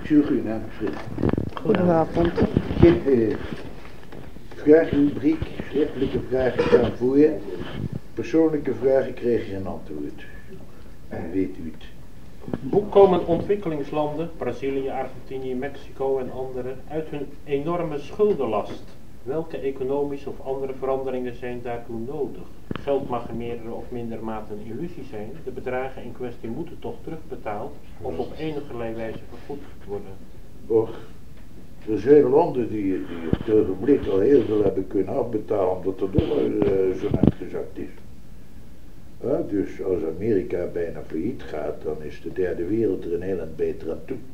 Goedenavond, Fred. Goedenavond. Geen vragenrubriek, schriftelijke vragen staan voor je. Persoonlijke vragen krijg je een antwoord. En weet u het. Hoe komen ontwikkelingslanden, Brazilië, Argentinië, Mexico en andere, uit hun enorme schuldenlast? Welke economische of andere veranderingen zijn daartoe nodig? Geld mag in meerdere of mindere mate een illusie zijn. De bedragen in kwestie moeten toch terugbetaald of op enige wijze vergoed worden. Och, er zijn landen die op het ogenblik al heel veel hebben kunnen afbetalen omdat de dollar zo net gezakt is. Ja, dus als Amerika bijna failliet gaat, dan is de derde wereld er een heel eind beter aan toe.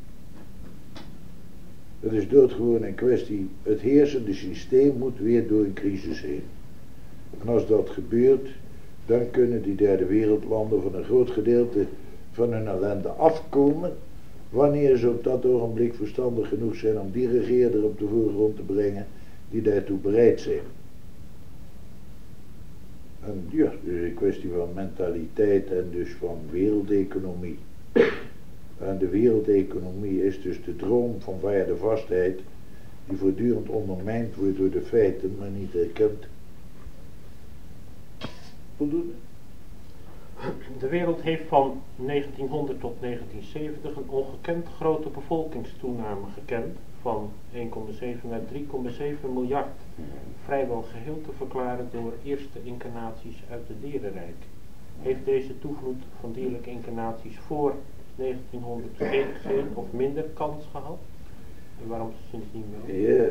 Het is doodgewoon een kwestie, het heersende systeem moet weer door een crisis heen. En als dat gebeurt, dan kunnen die derde wereldlanden van een groot gedeelte van hun ellende afkomen, wanneer ze op dat ogenblik verstandig genoeg zijn om die regeerder op de voorgrond te brengen die daartoe bereid zijn. En ja, dus een kwestie van mentaliteit en dus van wereldeconomie. En de wereldeconomie is dus de droom van waardevastheid die voortdurend ondermijnd wordt door de feiten, maar niet erkend. Voldoende? De wereld heeft van 1900 tot 1970 een ongekend grote bevolkingstoename gekend van 1,7 naar 3,7 miljard. Vrijwel geheel te verklaren door eerste incarnaties uit het dierenrijk. Heeft deze toevloed van dierlijke incarnaties voor 1900 geen of minder kans gehad? En waarom sindsdien wel? Ja,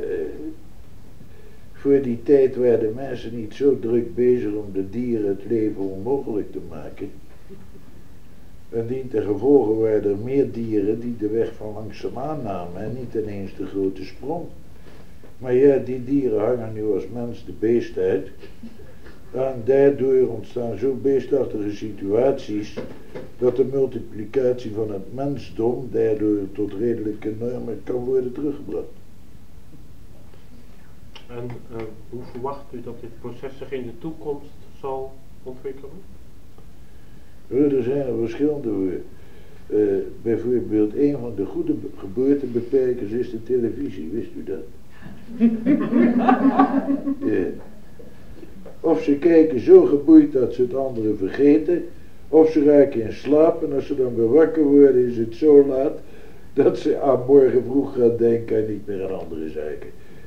voor die tijd werden mensen niet zo druk bezig om de dieren het leven onmogelijk te maken. En dientengevolge waren er meer dieren die de weg van langzaamaan namen en niet ineens de grote sprong. Maar ja, die dieren hangen nu als mens de beest uit. En daardoor ontstaan zo beestachtige situaties dat de multiplicatie van het mensdom daardoor tot redelijke normen kan worden teruggebracht. En hoe verwacht u dat dit proces zich in de toekomst zal ontwikkelen? Er zijn er verschillende voor. Bijvoorbeeld een van de goede geboortebeperkers is de televisie, wist u dat? Ja. Of ze kijken zo geboeid dat ze het andere vergeten, of ze raken in slaap en als ze dan weer wakker worden is het zo laat dat ze aan morgen vroeg gaan denken en niet meer aan andere zaken.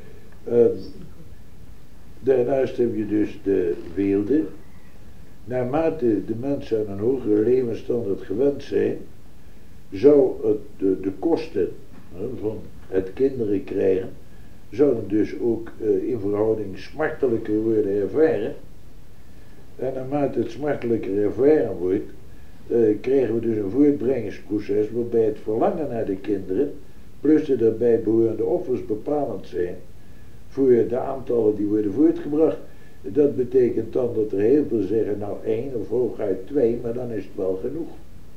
Daarnaast heb je dus de weelde. Naarmate de mensen aan een hogere levensstandaard gewend zijn, zou de kosten van het kinderen krijgen, zouden dus ook in verhouding smartelijker worden ervaren. En naarmate het smartelijker ervaren wordt, krijgen we dus een voortbrengingsproces waarbij het verlangen naar de kinderen, plus de daarbij behorende offers bepalend zijn voor de aantallen die worden voortgebracht. Dat betekent dan dat er heel veel zeggen, nou 1 of hooguit 2, maar dan is het wel genoeg.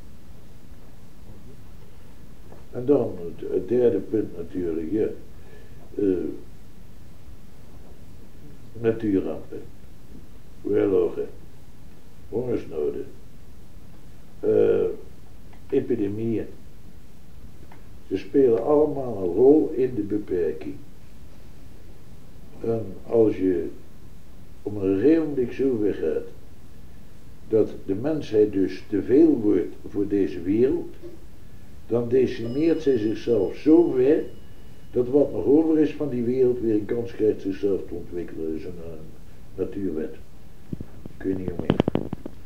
En dan het derde punt natuurlijk, ja. Natuurrampen, oorlogen, hongersnoden, epidemieën. Ze spelen allemaal een rol in de beperking. En als je om een ogenblik zover gaat dat de mensheid dus te veel wordt voor deze wereld, dan decimeert zij zichzelf zo ver dat wat nog over is van die wereld weer een kans krijgt zichzelf te ontwikkelen. Dat is een natuurwet. Kun je niet omheen.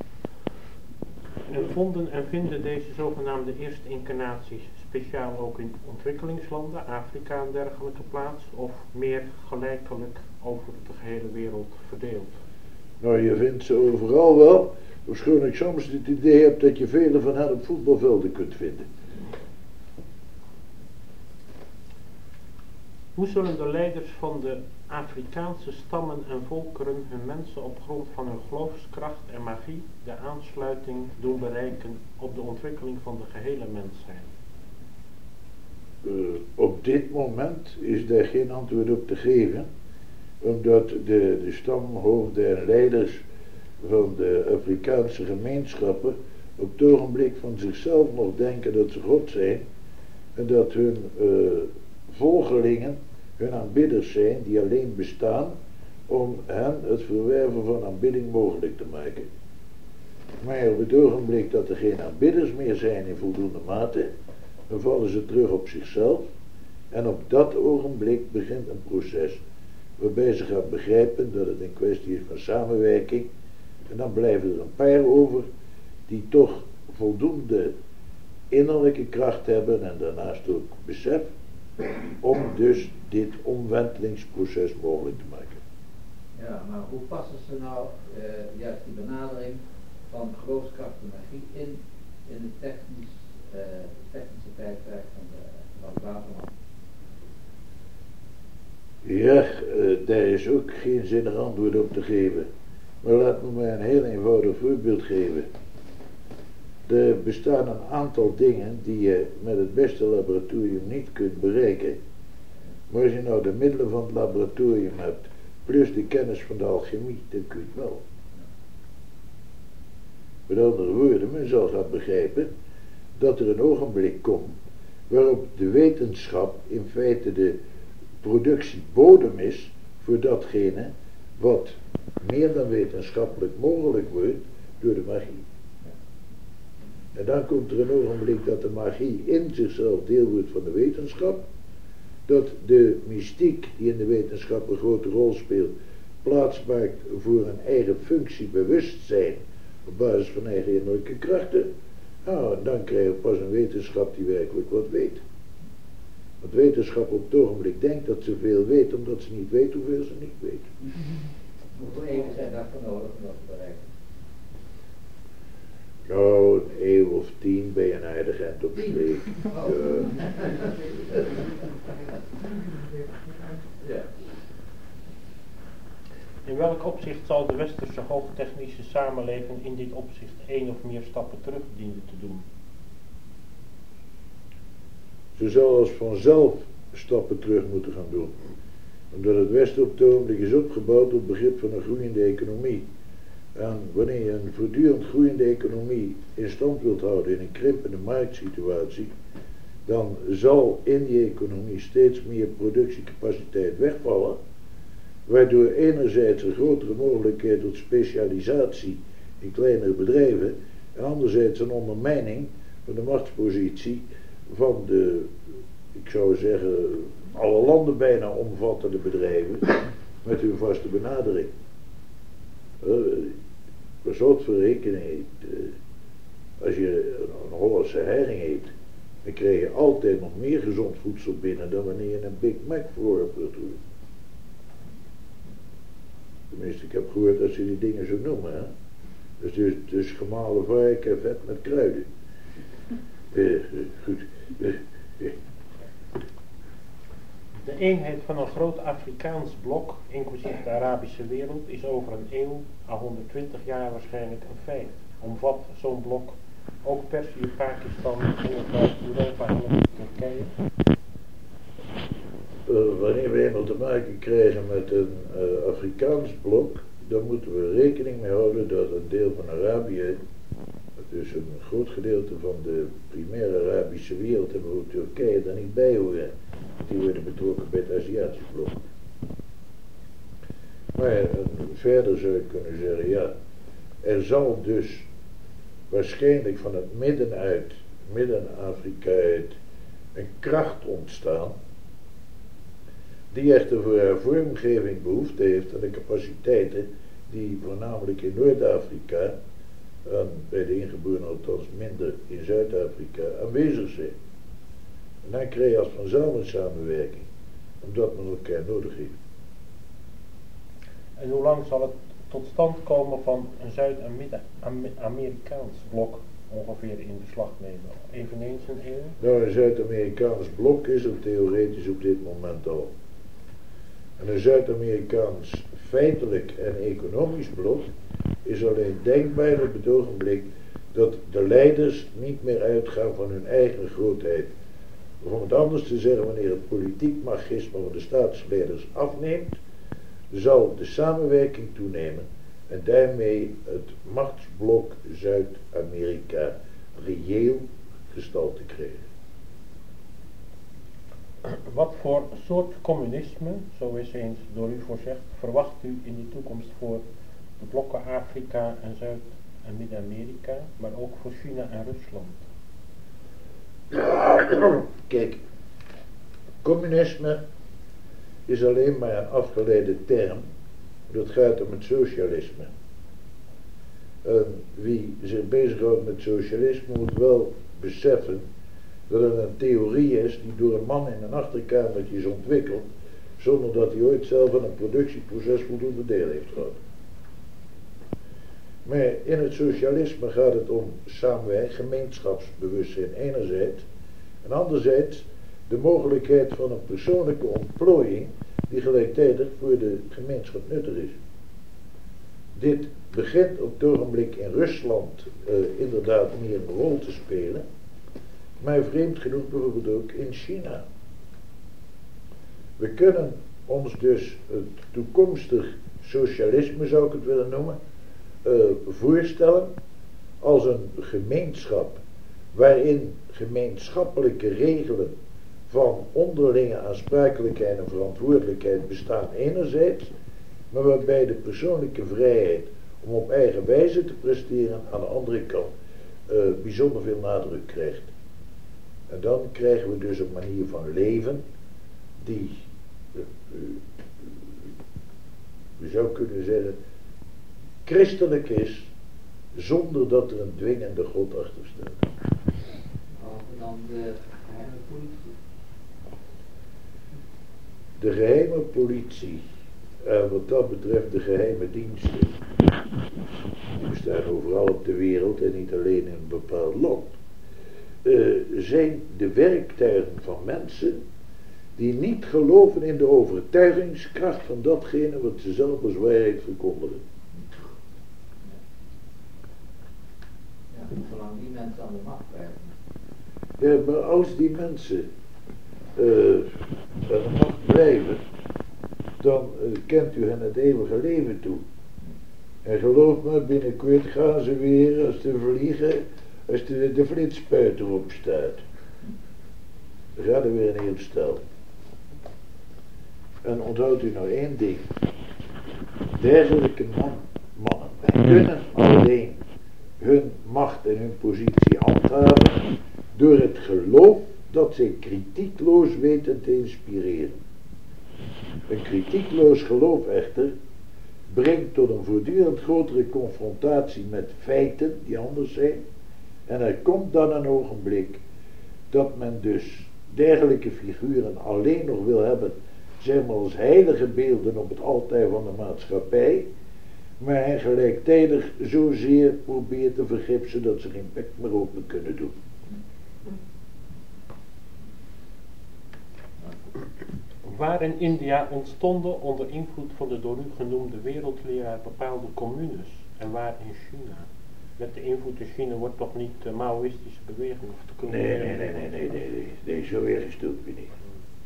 En vonden en vinden deze zogenaamde eerste incarnaties speciaal ook in ontwikkelingslanden, Afrika en dergelijke plaats, of meer gelijkelijk over de gehele wereld verdeeld? Nou, je vindt ze overal wel, ofschoon ik soms het idee heb dat je vele van hen op voetbalvelden kunt vinden. Hoe zullen de leiders van de Afrikaanse stammen en volkeren hun mensen op grond van hun geloofskracht en magie de aansluiting doen bereiken op de ontwikkeling van de gehele mensheid? Op dit moment is daar geen antwoord op te geven, omdat de stamhoofden en leiders van de Afrikaanse gemeenschappen op het ogenblik van zichzelf nog denken dat ze God zijn En dat hun volgelingen hun aanbidders zijn die alleen bestaan om hen het verwerven van aanbidding mogelijk te maken. Maar op het ogenblik dat er geen aanbidders meer zijn in voldoende mate, dan vallen ze terug op zichzelf. En op dat ogenblik begint een proces waarbij ze gaan begrijpen dat het een kwestie is van samenwerking. En dan blijven er een paar over die toch voldoende innerlijke kracht hebben en daarnaast ook besef om dus dit omwentelingsproces mogelijk te maken. Ja, maar hoe passen ze nou juist die benadering van geloofskracht en magie in het technische tijdperk van het waterman? Ja, daar is ook geen zinnig antwoord op te geven. Maar laat me maar een heel eenvoudig voorbeeld geven. Er bestaan een aantal dingen die je met het beste laboratorium niet kunt bereiken. Maar als je nou de middelen van het laboratorium hebt, plus de kennis van de alchemie, dan kun je het wel. Met andere woorden, men zal gaan begrijpen dat er een ogenblik komt waarop de wetenschap in feite de productiebodem is voor datgene wat meer dan wetenschappelijk mogelijk wordt door de magie. En dan komt er een ogenblik dat de magie in zichzelf deel wordt van de wetenschap, dat de mystiek die in de wetenschap een grote rol speelt, plaats maakt voor een eigen functie bewustzijn op basis van eigen innerlijke krachten. Nou, en dan krijg je pas een wetenschap die werkelijk wat weet. Want wetenschap op het ogenblik denkt dat ze veel weet, omdat ze niet weet hoeveel ze niet weet. Hoeveel eeuwen zijn daarvoor nodig om dat te bereiken? Nou, een eeuw of 10 ben je een aardig eind op streek. Ja. In welk opzicht zal de westerse hoogtechnische samenleving in dit opzicht 1 of meer stappen terug dienen te doen? Ze zal als vanzelf stappen terug moeten gaan doen. Omdat het Westen op het ogenblik is opgebouwd op het begrip van een groeiende economie. En wanneer je een voortdurend groeiende economie in stand wilt houden in een krimpende marktsituatie, dan zal in die economie steeds meer productiecapaciteit wegvallen, waardoor enerzijds een grotere mogelijkheid tot specialisatie in kleinere bedrijven en anderzijds een ondermijning van de machtspositie van de, ik zou zeggen, alle landen bijna omvattende bedrijven met hun vaste benadering. Per soort van rekening, als je een Hollandse herring eet, dan krijg je altijd nog meer gezond voedsel binnen dan wanneer je een Big Mac voor hebt. Tenminste, ik heb gehoord dat ze die dingen zo noemen. Hè? Dus gemalen varken, vet met kruiden. Goed. De eenheid van een groot Afrikaans blok, inclusief de Arabische wereld, is over een eeuw à 120 jaar waarschijnlijk een feit. Omvat zo'n blok ook Perzië, Pakistan, Engeland, Europa en Turkije? Wanneer we eenmaal te maken krijgen met een Afrikaans blok, dan moeten we rekening mee houden dat een deel van Arabië, dus een groot gedeelte van de primaire Arabische wereld en ook Turkije daar niet bij horen. Die worden betrokken bij het Aziatisch blok. Maar verder zou je kunnen zeggen, ja, er zal dus waarschijnlijk van het Midden-Afrika uit een kracht ontstaan, die echter voor haar vormgeving behoefte heeft aan de capaciteiten die voornamenlijk in Noord-Afrika, en bij de ingeborenen althans minder in Zuid-Afrika, aanwezig zijn. En dan krijg je als vanzelf een samenwerking, omdat men elkaar nodig heeft. En hoe lang zal het tot stand komen van een Zuid- en Midden-Amerikaans blok ongeveer in beslag nemen? Eveneens een eeuw? Nou, een Zuid-Amerikaans blok is er theoretisch op dit moment al. En een Zuid-Amerikaans feitelijk en economisch blok is alleen denkbaar op het ogenblik dat de leiders niet meer uitgaan van hun eigen grootheid. Of om het anders te zeggen, wanneer het politiek machisme van de staatsleiders afneemt, zal de samenwerking toenemen en daarmee het machtsblok Zuid-Amerika reëel gestalte krijgen. Wat voor soort communisme, zo is eens door u voorzegd, verwacht u in de toekomst voor de blokken Afrika en Zuid- en Midden-Amerika, maar ook voor China en Rusland? Kijk, communisme is alleen maar een afgeleide term. Dat gaat om het socialisme. Wie zich bezighoudt met socialisme moet wel beseffen dat het een theorie is die door een man in een achterkamertje is ontwikkeld, zonder dat hij ooit zelf aan een productieproces voldoende deel heeft gehad. Maar in het socialisme gaat het om samenwerking, gemeenschapsbewustzijn enerzijds, en anderzijds de mogelijkheid van een persoonlijke ontplooiing die gelijktijdig voor de gemeenschap nuttig is. Dit begint op het ogenblik in Rusland inderdaad meer een rol te spelen, maar vreemd genoeg bijvoorbeeld ook in China. We kunnen ons dus het toekomstig socialisme, zou ik het willen noemen, voorstellen als een gemeenschap waarin gemeenschappelijke regelen van onderlinge aansprakelijkheid en verantwoordelijkheid bestaan enerzijds, maar waarbij de persoonlijke vrijheid om op eigen wijze te presteren aan de andere kant bijzonder veel nadruk krijgt. En dan krijgen we dus een manier van leven die, we zouden kunnen zeggen, christelijk is, zonder dat er een dwingende God achter staat. Behalve dan de geheime politie. De geheime politie, wat dat betreft de geheime diensten, die bestaan overal op de wereld en niet alleen in een bepaald land, zijn de werktuigen van mensen die niet geloven in de overtuigingskracht van datgene wat ze zelf als waarheid verkondigen. Ja, zolang die mensen aan de macht blijven. Ja, maar als die mensen aan de macht blijven, dan kent u hen het eeuwige leven toe. En geloof me, binnenkort gaan ze weer, als ze vliegen, als de flitspuit erop staat. Dan gaat er weer een heel stel. En onthoudt u nou één ding. Dergelijke mannen kunnen alleen hun macht en hun positie handhaven door het geloof dat zij kritiekloos weten te inspireren. Een kritiekloos geloof echter brengt tot een voortdurend grotere confrontatie met feiten die anders zijn, en er komt dan een ogenblik dat men dus dergelijke figuren alleen nog wil hebben, zeg maar als heilige beelden op het altaar van de maatschappij, maar hen gelijktijdig zozeer probeert te vergipsen dat ze geen bek meer open kunnen doen. Waar in India ontstonden onder invloed van de door u genoemde wereldleraar bepaalde communes en waar in China? Met de invloed in China wordt toch niet de Maoïstische beweging of de communisme? Nee, zo erg is het ook weer niet.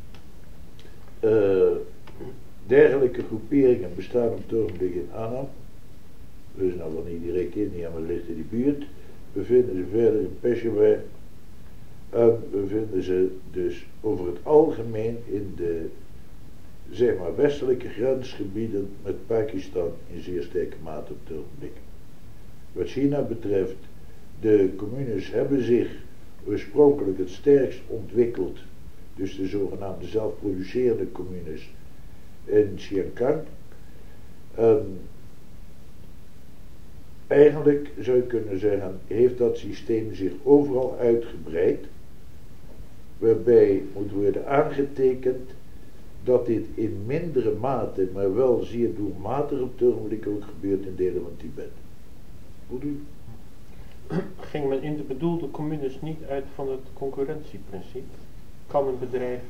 Dergelijke groeperingen bestaan op het ogenblik in Annam. Dus nou wel niet direct India, maar ligt in die buurt. We vinden ze verder in Peshawar. En we vinden ze dus over het algemeen in de, zeg maar, westelijke grensgebieden met Pakistan in zeer sterke mate op het ogenblik. Wat China betreft, de communes hebben zich oorspronkelijk het sterkst ontwikkeld, dus de zogenaamde zelfproducerende communes in Xinjiang. Eigenlijk zou je kunnen zeggen, heeft dat systeem zich overal uitgebreid, waarbij moet worden aangetekend dat dit in mindere mate, maar wel zeer doelmatig op het ogenblik ook gebeurt in delen van Tibet. Hoe doe je? Ging men in de bedoelde communes niet uit van het concurrentieprincipe? Kan een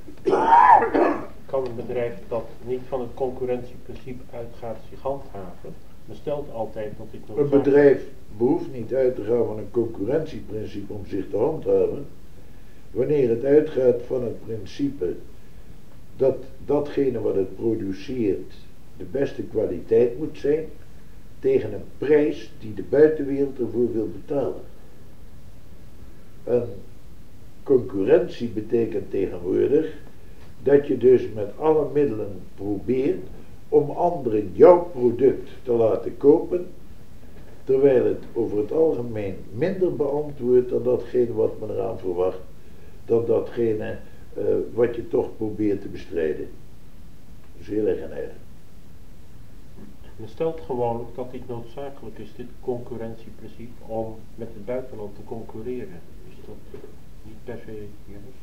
bedrijf dat niet van het concurrentieprincipe uitgaat zich handhaven? Men stelt altijd dat dit nog. Een bedrijf behoeft niet uit te gaan van een concurrentieprincipe om zich te handhaven, wanneer het uitgaat van het principe dat datgene wat het produceert de beste kwaliteit moet zijn, tegen een prijs die de buitenwereld ervoor wil betalen. Een concurrentie betekent tegenwoordig dat je dus met alle middelen probeert om anderen jouw product te laten kopen, terwijl het over het algemeen minder beantwoordt dan datgene wat men eraan verwacht, dan datgene wat je toch probeert te bestrijden. Dat is heel erg en erg. Men stelt gewoon dat dit noodzakelijk is, dit concurrentieprincipe, om met het buitenland te concurreren. Is dat niet per se juist?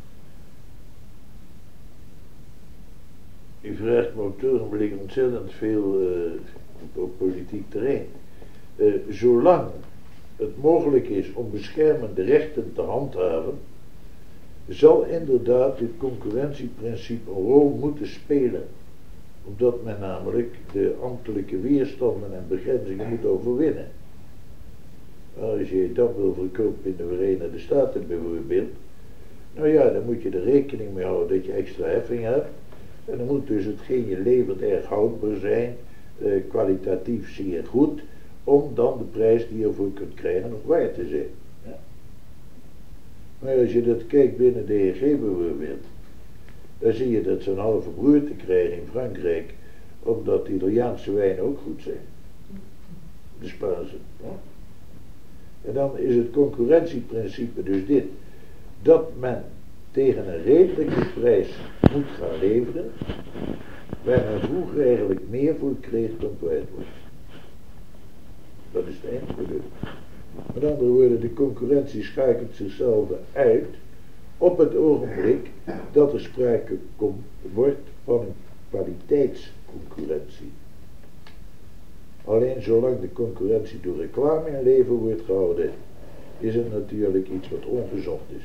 U vraagt me op het ogenblik ontzettend veel op politiek terrein. Zolang het mogelijk is om beschermende rechten te handhaven, zal inderdaad dit concurrentieprincipe een rol moeten spelen. Omdat men namelijk de ambtelijke weerstanden en begrenzingen moet overwinnen. Als je dat wil verkopen in de Verenigde Staten bijvoorbeeld, nou ja, dan moet je er rekening mee houden dat je extra heffing hebt. En dan moet dus hetgeen je levert erg houdbaar zijn, kwalitatief zeer goed, om dan de prijs die je ervoor kunt krijgen nog waard te zijn. Ja. Maar als je dat kijkt binnen de EG bijvoorbeeld, dan zie je dat ze een halve broerte krijgen in Frankrijk, omdat de Italiaanse wijnen ook goed zijn. De Spaanse. Ja. En dan is het concurrentieprincipe dus dit, dat men tegen een redelijke prijs moet gaan leveren, waar men vroeger eigenlijk meer voor kreeg dan kwijt wordt. Dat is het eindproduct. Met andere woorden, de concurrentie schakelt zichzelf uit op het ogenblik dat er sprake wordt van een kwaliteitsconcurrentie. Alleen zolang de concurrentie door reclame in leven wordt gehouden, is het natuurlijk iets wat ongezond is.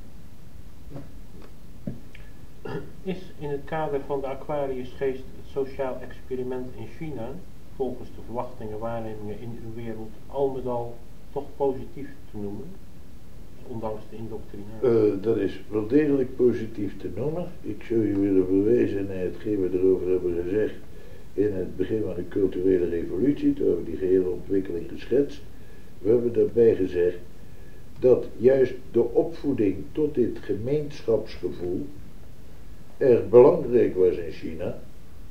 Is in het kader van de Aquariusgeest het sociaal experiment in China, volgens de verwachtingen waarnemingen in uw wereld, al met al toch positief te noemen? Ondanks de indoctrinatie. Dat is wel degelijk positief te noemen. Ik zou je willen verwijzen naar hetgeen we erover hebben gezegd in het begin van de culturele revolutie, toen hebben we die gehele ontwikkeling geschetst. We hebben daarbij gezegd dat juist de opvoeding tot dit gemeenschapsgevoel erg belangrijk was in China,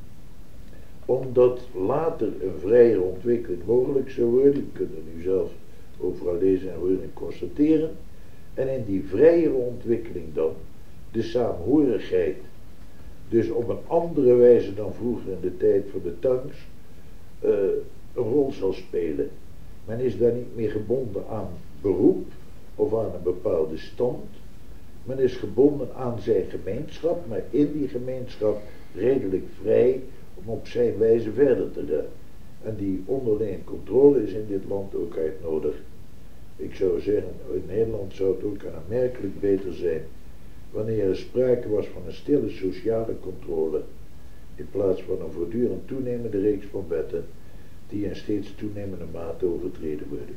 omdat later een vrije ontwikkeling mogelijk zou worden. Je kunt het nu zelf overal lezen en horen en constateren. En in die vrije ontwikkeling dan de saamhorigheid, dus op een andere wijze dan vroeger in de tijd van de tanks, een rol zal spelen. Men is daar niet meer gebonden aan beroep of aan een bepaalde stand. Men is gebonden aan zijn gemeenschap, maar in die gemeenschap redelijk vrij om op zijn wijze verder te gaan. En die onderlinge controle is in dit land ook uit nodig. Ik zou zeggen, in Nederland zou het ook aanmerkelijk beter zijn wanneer er sprake was van een stille sociale controle, in plaats van een voortdurend toenemende reeks van wetten die in steeds toenemende mate overtreden worden.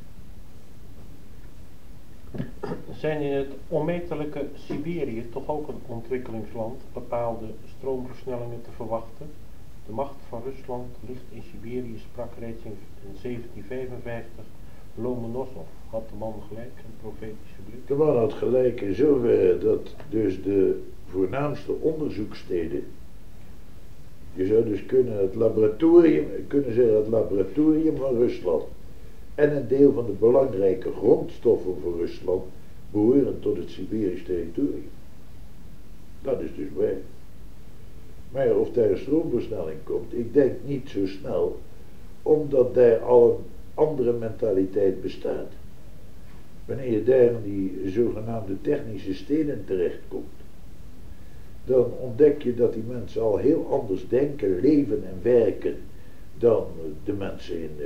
Zijn in het onmetelijke Siberië toch ook een ontwikkelingsland bepaalde stroomversnellingen te verwachten? De macht van Rusland ligt in Siberië, sprak reeds in 1755 Lomonosov. Had de man gelijk, een profetische blik? De man had gelijk in zoverre dat dus de voornaamste onderzoekssteden, je zou dus het laboratorium van Rusland en een deel van de belangrijke grondstoffen voor Rusland behoren tot het Siberisch territorium. Dat is dus waar. Maar of daar een stroomversnelling komt, ik denk niet zo snel, omdat daar al een andere mentaliteit bestaat. Wanneer je daar in die zogenaamde technische steden terechtkomt, dan ontdek je dat die mensen al heel anders denken, leven en werken dan de mensen in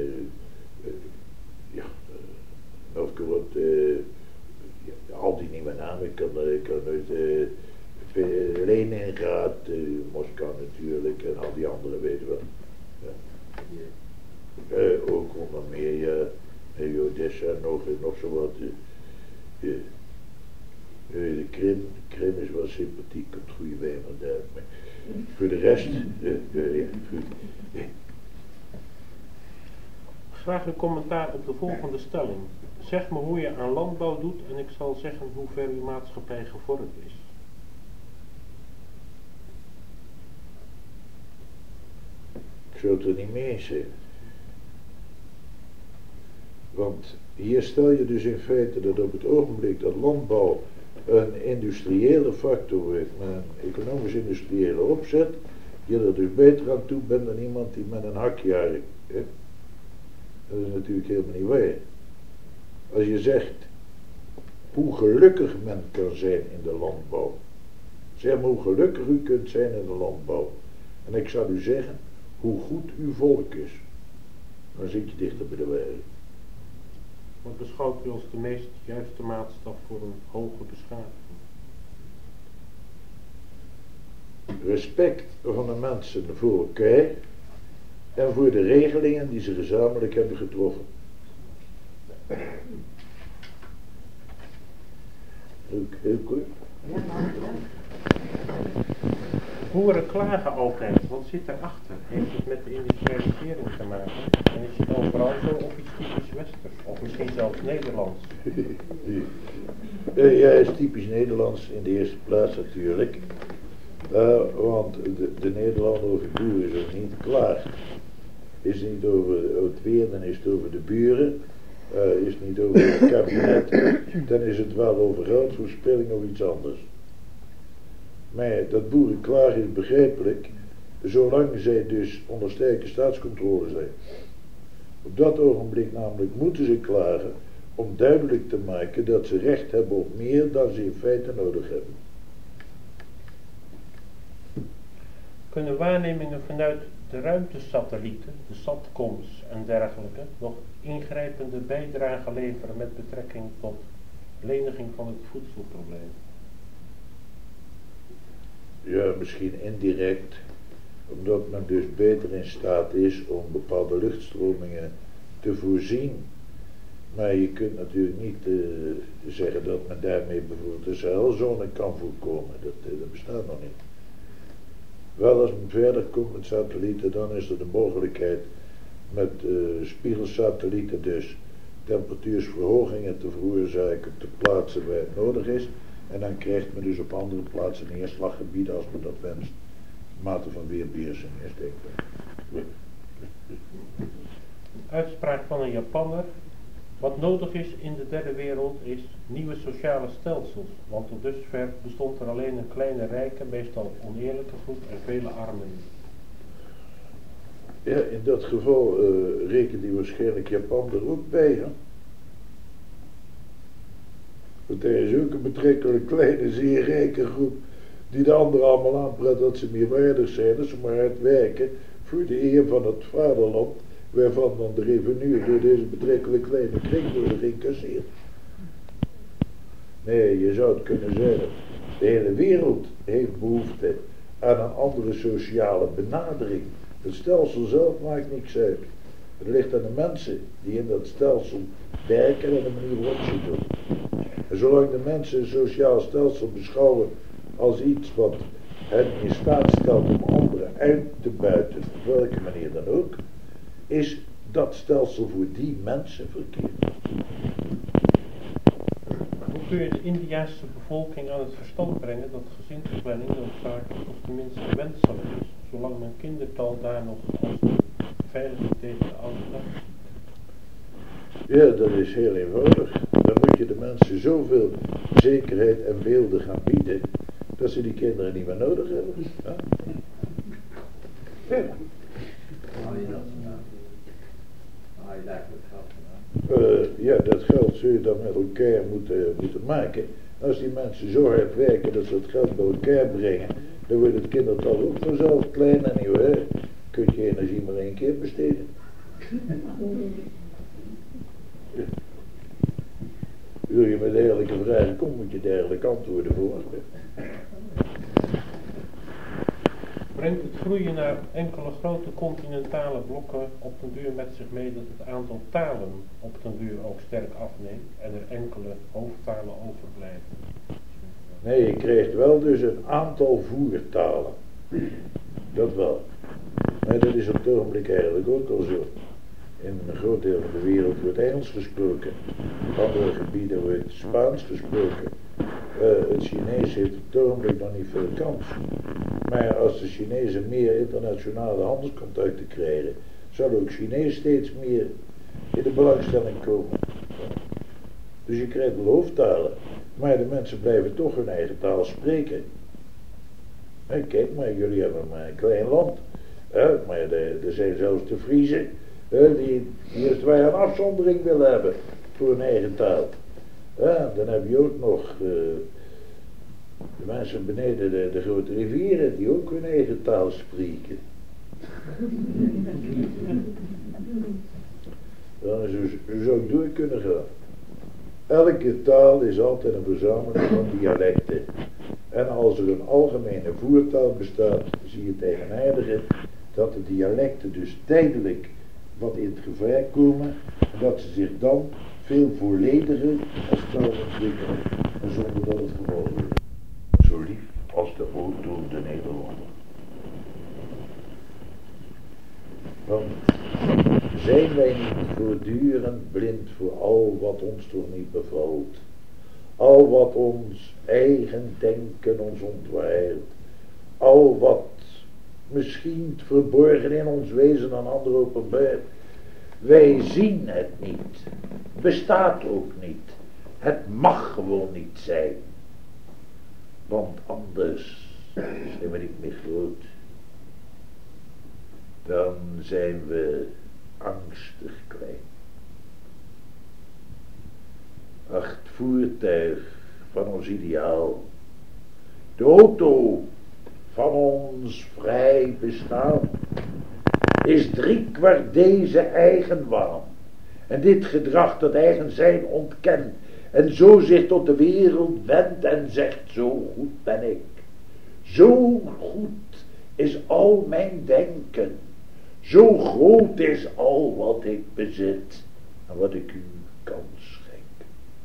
Novgorod, al die nieuwe namen, ik kan uit Leningrad, Moskou natuurlijk en al die andere, weet je wel. Ja. Ook onder meer Odessa, nog zo wat. De Krim is wel sympathiek, komt goede wijn daar. Maar voor de rest, goed. Graag een commentaar op de volgende stelling. Zeg me hoe je aan landbouw doet en ik zal zeggen hoe ver uw maatschappij gevormd is. zou het er niet mee eens zijn. Want hier stel je dus in feite dat op het ogenblik dat landbouw een industriële factor wordt, met een economisch-industriële opzet, je er dus beter aan toe bent dan iemand die met een hakjaar. Dat is natuurlijk helemaal niet waar. Als je zegt hoe gelukkig men kan zijn in de landbouw. Zeg maar hoe gelukkig u kunt zijn in de landbouw. En ik zou u zeggen hoe goed uw volk is. Dan zit je dichter bij de waarheid. Wat beschouwt u als de meest juiste maatstaf voor een hoge beschaving? Respect van de mensen voor elkaar en voor de regelingen die ze gezamenlijk hebben getroffen. Heel goed. Boeren klagen altijd, wat zit erachter? Heeft het met de industrialisering te maken? En is het overal zo of iets typisch westers? Of misschien zelfs Nederlands? Ja, is typisch Nederlands in de eerste plaats natuurlijk. Want de Nederlander over boeren is ook niet klaar. Is niet over het weer, dan is het over de buren. Is niet over het kabinet, dan is het wel over geldverspilling of iets anders. Maar dat boeren klagen is begrijpelijk, zolang zij dus onder sterke staatscontrole zijn. Op dat ogenblik namelijk moeten ze klagen om duidelijk te maken dat ze recht hebben op meer dan ze in feite nodig hebben. Kunnen waarnemingen vanuit de ruimtesatellieten, de satcoms en dergelijke, nog ingrijpende bijdrage leveren met betrekking tot leniging van het voedselprobleem? Ja, misschien indirect, omdat men dus beter in staat is om bepaalde luchtstromingen te voorzien. Maar je kunt natuurlijk niet zeggen dat men daarmee bijvoorbeeld de Sahelzone kan voorkomen. Dat bestaat nog niet. Wel, als men verder komt met satellieten, dan is er de mogelijkheid met spiegelsatellieten dus temperatuursverhogingen te veroorzaken op de plaatsen waar het nodig is. En dan krijgt men dus op andere plaatsen neerslaggebieden als men dat wenst. Mate van weerbeheersing is denkbaar. Uitspraak van een Japanner. Wat nodig is in de derde wereld is nieuwe sociale stelsels, want tot dusver bestond er alleen een kleine rijke, meestal oneerlijke groep en vele armen. Ja, in dat geval rekent hij waarschijnlijk Japan er ook bij, hè? Want er is ook een betrekkelijk kleine, zeer rijke groep die de anderen allemaal aanpraat dat ze meer waardig zijn, dat ze maar hard werken voor de eer van het vaderland, waarvan dan de revenue door deze betrekkelijk kleine kring worden geïncasseerd. Nee, je zou het kunnen zeggen, de hele wereld heeft behoefte aan een andere sociale benadering. Het stelsel zelf maakt niks uit. Het ligt aan de mensen die in dat stelsel werken en de manier waarop ze het doen. En zolang de mensen een sociaal stelsel beschouwen als iets wat hen in staat stelt om anderen uit te buiten, op welke manier dan ook, is dat stelsel voor die mensen verkeerd. Hoe kun je de Indiase bevolking aan het verstand brengen dat gezinsplanning noodzakelijk of tenminste wenselijk is, zolang men kindertal daar nog als veiligheid tegen de oude dag ziet? Ja, dat is heel eenvoudig. Dan moet je de mensen zoveel zekerheid en beelden gaan bieden, dat ze die kinderen niet meer nodig hebben. Ja. Ja. Haal je dat vandaan? Haal je daar het geld vandaan? Ja, dat geld zul je dan met elkaar moeten maken. Als die mensen zo hard werken dat ze het geld bij elkaar brengen, dan wordt het kindertal ook vanzelf klein en nieuw, hè. Kun je energie maar één keer besteden. Ja. Wil je met dergelijke vragen komen, moet je dergelijke antwoorden verwachten. Brengt het groeien naar enkele grote continentale blokken op den duur met zich mee dat het aantal talen op den duur ook sterk afneemt en er enkele hoofdtalen overblijven? Nee, je krijgt wel dus een aantal voertalen. Dat wel. Maar dat is op het ogenblik eigenlijk ook al zo. In een groot deel van de wereld wordt Engels gesproken. In andere gebieden wordt Spaans gesproken. Het Chinees heeft op het ogenblik nog niet veel kans. Maar als de Chinezen meer internationale handelscontacten krijgen, zal ook Chinees steeds meer in de belangstelling komen. Dus je krijgt wel hoofdtalen, maar de mensen blijven toch hun eigen taal spreken. Kijk maar, jullie hebben maar een klein land. Maar er zijn zelfs de Friezen die eerst wij een afzondering willen hebben voor hun eigen taal. Dan heb je ook nog de mensen beneden de grote rivieren die ook hun eigen taal spreken. Dan zou ik door kunnen gaan. Elke taal is altijd een verzameling van dialecten. En als er een algemene voertaal bestaat, zie je het eigenaardige dat de dialecten dus tijdelijk wat in het gevaar komen en dat ze zich dan veel vollediger als taal ontwikkelen en zonder dat het geval wordt. Zo lief als de auto de Nederlander. Want zijn wij niet voortdurend blind voor al wat ons toch niet bevalt? Al wat ons eigen denken ons ontwaart. Al wat misschien verborgen in ons wezen aan anderen openbaart. Wij zien het niet. Bestaat ook niet. Het mag gewoon niet zijn. Want anders zijn we niet meer groot. Dan zijn we angstig klein. Ach, het voertuig van ons ideaal. De auto van ons vrij bestaan is 3/4 deze eigenwaan. En dit gedrag dat eigen zijn ontkent. En zo zich tot de wereld wendt en zegt, zo goed ben ik. Zo goed is al mijn denken. Zo groot is al wat ik bezit. En wat ik u kan schenken.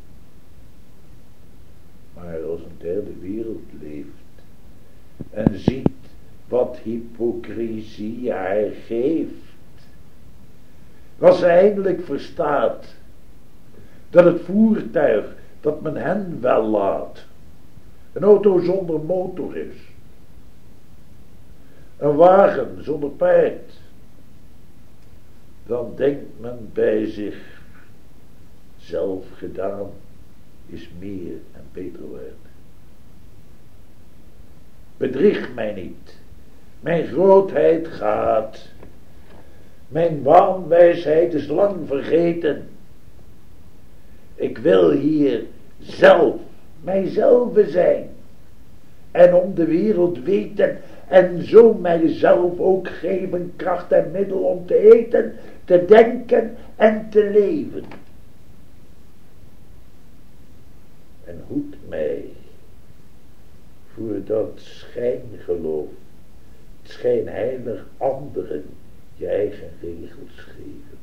Maar als een derde wereld leeft. En ziet wat hypocrisie haar geeft. Als ze eindelijk verstaat dat het voertuig dat men hen wel laat een auto zonder motor is. Een wagen zonder paard. Dan denkt men bij zich, zelf gedaan is meer en beter waard. Bedrieg mij niet, mijn grootheid gaat, mijn waanwijsheid is lang vergeten. Ik wil hier zelf, mijzelf zijn en om de wereld weten en zo mijzelf ook geven kracht en middel om te eten, te denken en te leven. En hoed mij voor dat schijngeloof, het schijnheilig anderen je eigen regels geven.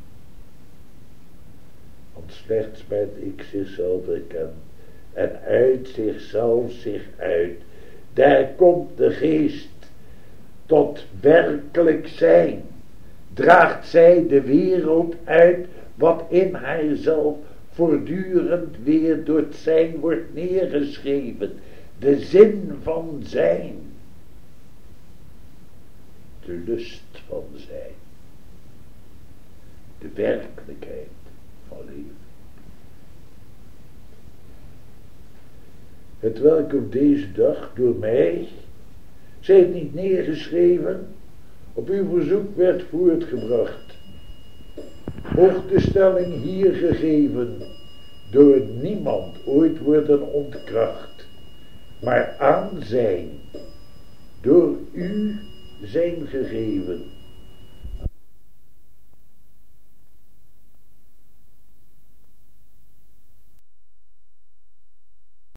Want slechts met ik zichzelf erkent en uit zichzelf zich uit, daar komt de geest tot werkelijk zijn. Draagt zij de wereld uit wat in haarzelf voortdurend weer door het zijn wordt neergeschreven. De zin van zijn. De lust van zijn. De werkelijkheid van leven. Hetwelk op deze dag door mij, zij het niet neergeschreven, op uw verzoek werd voortgebracht. Mocht de stelling hier gegeven door niemand ooit worden ontkracht, maar aan zijn, door u zijn gegeven,